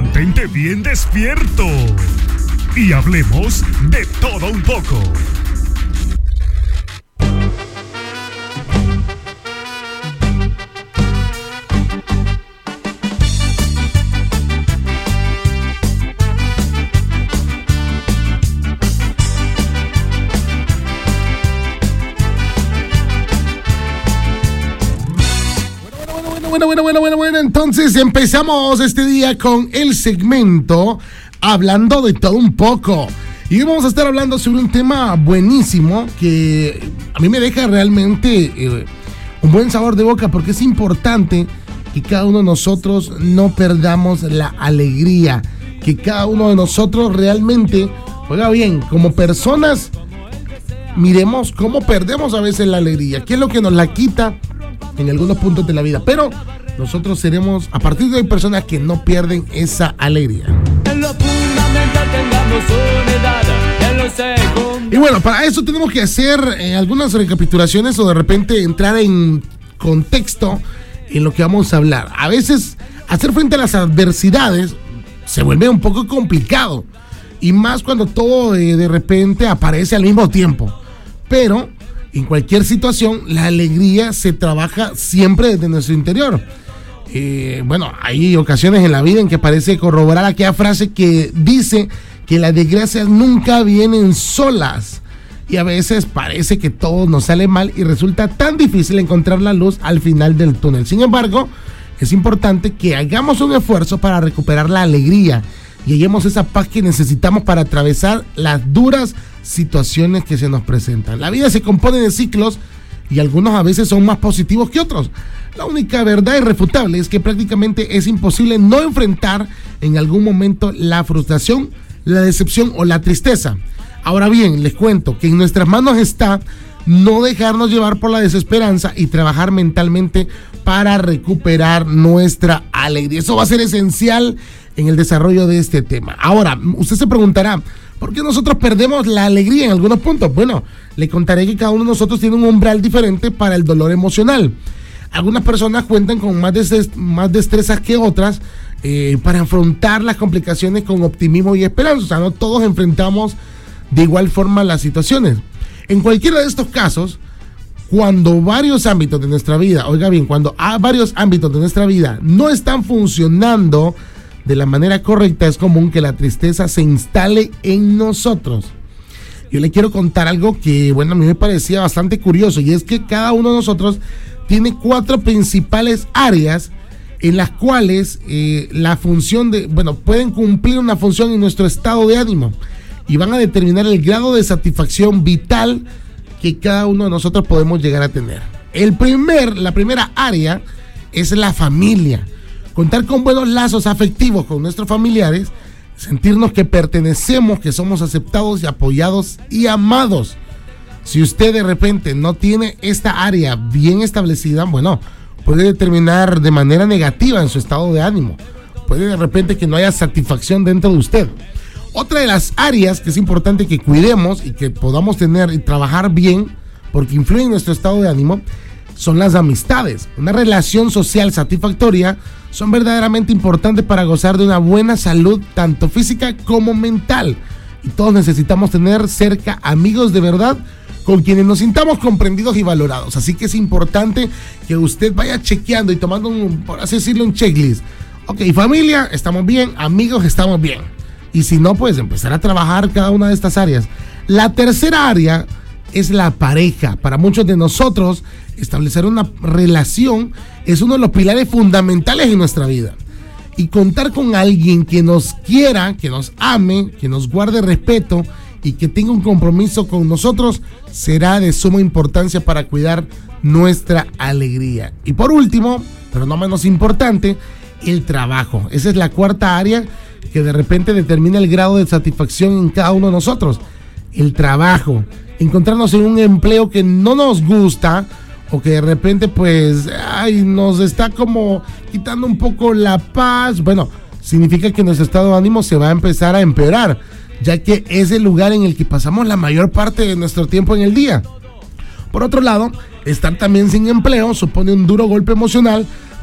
Mantente bien despierto y hablemos de todo un poco. Bueno, entonces empezamos este día con el segmento Hablando de todo un poco. Y hoy vamos a estar hablando sobre un tema buenísimo que a mí me deja realmente un buen sabor de boca, porque es importante que cada uno de nosotros no perdamos la alegría, que cada uno de nosotros realmente, oiga bien, como personas, miremos cómo perdemos a veces la alegría, qué es lo que nos la quita en algunos puntos de la vida, pero nosotros seremos, a partir de hoy, personas que no pierden esa alegría. En lo fundamental tengamos unidad, en lo secundario. Y bueno, para eso tenemos que hacer algunas recapitulaciones o de repente entrar en contexto en lo que vamos a hablar. A veces hacer frente a las adversidades se vuelve un poco complicado, y más cuando todo de repente aparece al mismo tiempo, pero en cualquier situación, la alegría se trabaja siempre desde nuestro interior. Bueno, hay ocasiones en la vida en que parece corroborar aquella frase que dice que las desgracias nunca vienen solas. Y a veces parece que todo nos sale mal y resulta tan difícil encontrar la luz al final del túnel. Sin embargo, es importante que hagamos un esfuerzo para recuperar la alegría y hallemos esa paz que necesitamos para atravesar las duras situaciones que se nos presentan. La vida se compone de ciclos y algunos a veces son más positivos que otros. La única verdad irrefutable es que prácticamente es imposible no enfrentar en algún momento la frustración, la decepción o la tristeza. Ahora bien, les cuento que en nuestras manos está no dejarnos llevar por la desesperanza y trabajar mentalmente para recuperar nuestra alegría. Eso va a ser esencial en el desarrollo de este tema. Ahora, usted se preguntará, ¿por qué nosotros perdemos la alegría en algunos puntos? Bueno, le contaré que cada uno de nosotros tiene un umbral diferente para el dolor emocional. Algunas personas cuentan con más destrezas que otras para afrontar las complicaciones con optimismo y esperanza. O sea, no todos enfrentamos de igual forma las situaciones. En cualquiera de estos casos, cuando varios ámbitos de nuestra vida, oiga bien, cuando varios ámbitos de nuestra vida no están funcionando de la manera correcta, es común que la tristeza se instale en nosotros. Yo le quiero contar algo que, bueno, a mí me parecía bastante curioso, y es que cada uno de nosotros tiene 4 principales áreas en las cuales pueden cumplir una función en nuestro estado de ánimo y van a determinar el grado de satisfacción vital que cada uno de nosotros podemos llegar a tener. La primera área es la familia. Contar con buenos lazos afectivos con nuestros familiares, sentirnos que pertenecemos, que somos aceptados y apoyados y amados. Si usted de repente no tiene esta área bien establecida, bueno, puede determinar de manera negativa en su estado de ánimo. Puede de repente que no haya satisfacción dentro de usted. Otra de las áreas que es importante que cuidemos y que podamos tener y trabajar bien, porque influyen en nuestro estado de ánimo, son las amistades. Una relación social satisfactoria son verdaderamente importantes para gozar de una buena salud, tanto física como mental. Y todos necesitamos tener cerca amigos de verdad con quienes nos sintamos comprendidos y valorados. Así que es importante que usted vaya chequeando y tomando, por así decirlo, un checklist. Ok, familia, estamos bien, amigos, estamos bien. Y si no, pues empezar a trabajar cada una de estas áreas. La tercera área es la pareja. Para muchos de nosotros, establecer una relación es uno de los pilares fundamentales en nuestra vida. Y contar con alguien que nos quiera, que nos ame, que nos guarde respeto y que tenga un compromiso con nosotros será de suma importancia para cuidar nuestra alegría. Y por último, pero no menos importante, el trabajo. Esa es la cuarta área que de repente determina el grado de satisfacción en cada uno de nosotros. El trabajo. Encontrarnos en un empleo que no nos gusta o que de repente pues nos está como quitando un poco la paz, bueno, significa que nuestro estado de ánimo se va a empezar a empeorar, ya que es el lugar en el que pasamos la mayor parte de nuestro tiempo en el día. Por otro lado, estar también sin empleo supone un duro golpe emocional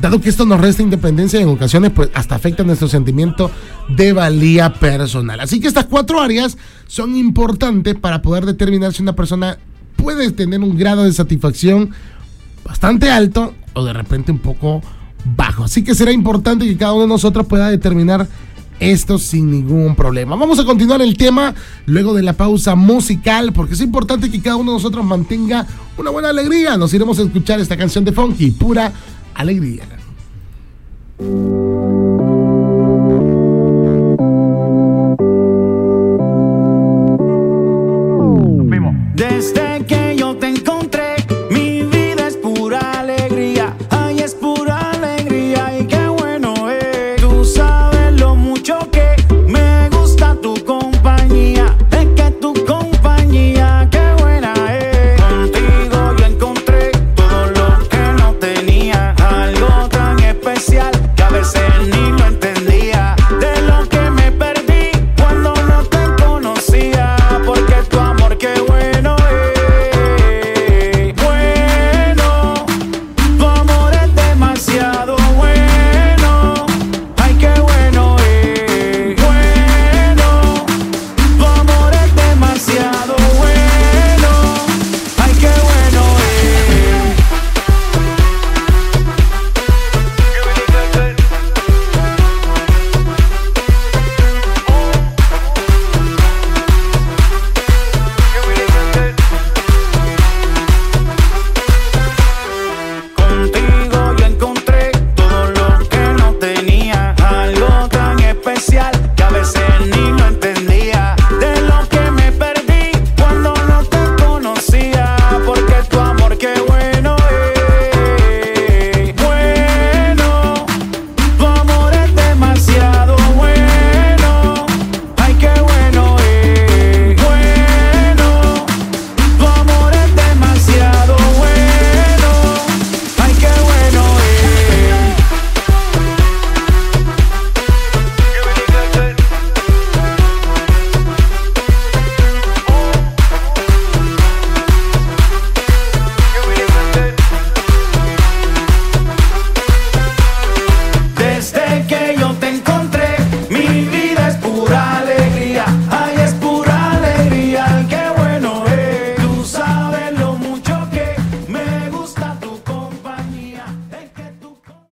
dado que esto nos resta independencia y en ocasiones pues hasta afecta nuestro sentimiento de valía personal. Así que estas 4 áreas son importantes para poder determinar si una persona puede tener un grado de satisfacción bastante alto o de repente un poco bajo. Así que será importante que cada uno de nosotros pueda determinar esto sin ningún problema. Vamos a continuar el tema luego de la pausa musical, porque es importante que cada uno de nosotros mantenga una buena alegría. Nos iremos a escuchar esta canción de Funky, Pura Alegría.